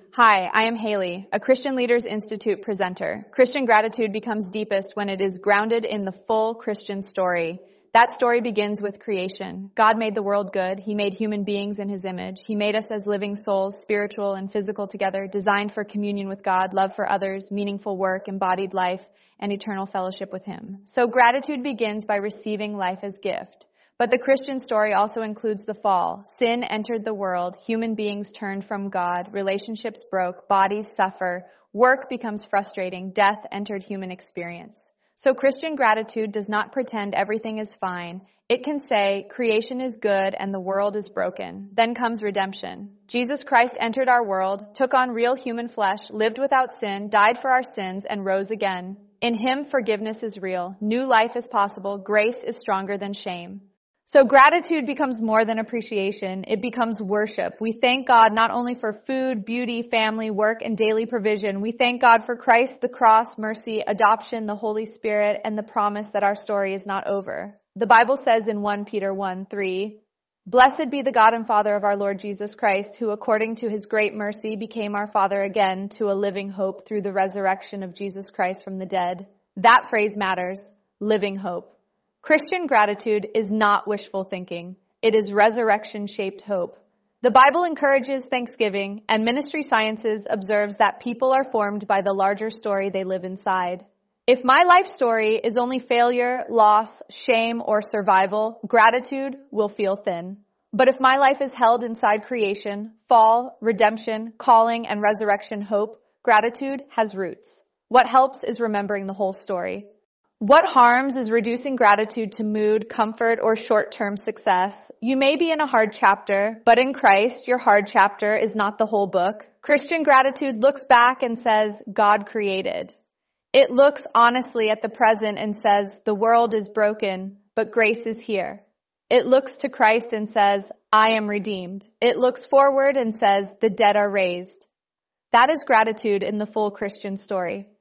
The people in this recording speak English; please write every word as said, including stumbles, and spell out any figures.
Hi, I am Haley, a Christian Leaders Institute presenter. Christian gratitude becomes deepest when it is grounded in the full Christian story. That story begins with creation. God made the world good. He made human beings in His image. He made us as living souls, spiritual and physical together, designed for communion with God, love for others, meaningful work, embodied life, and eternal fellowship with Him. So gratitude begins by receiving life as gift. But the Christian story also includes the fall. Sin entered the world, human beings turned from God, relationships broke, bodies suffer, work becomes frustrating, death entered human experience. So Christian gratitude does not pretend everything is fine. It can say, creation is good and the world is broken. Then comes redemption. Jesus Christ entered our world, took on real human flesh, lived without sin, died for our sins, and rose again. In Him, forgiveness is real. New life is possible. Grace is stronger than shame. So gratitude becomes more than appreciation. It becomes worship. We thank God not only for food, beauty, family, work, and daily provision. We thank God for Christ, the cross, mercy, adoption, the Holy Spirit, and the promise that our story is not over. The Bible says in First Peter one three, "Blessed be the God and Father of our Lord Jesus Christ, who according to His great mercy became our Father again to a living hope through the resurrection of Jesus Christ from the dead." That phrase matters. Living hope. Christian gratitude is not wishful thinking. It is resurrection-shaped hope. The Bible encourages thanksgiving, and Ministry Sciences observes that people are formed by the larger story they live inside. If my life story is only failure, loss, shame, or survival, gratitude will feel thin. But if my life is held inside creation, fall, redemption, calling, and resurrection hope, gratitude has roots. What helps is remembering the whole story. What harms is reducing gratitude to mood, comfort, or short-term success. You may be in a hard chapter, but in Christ, your hard chapter is not the whole book. Christian gratitude looks back and says, God created. It looks honestly at the present and says, the world is broken, but grace is here. It looks to Christ and says, I am redeemed. It looks forward and says, the dead are raised. That is gratitude in the full Christian story.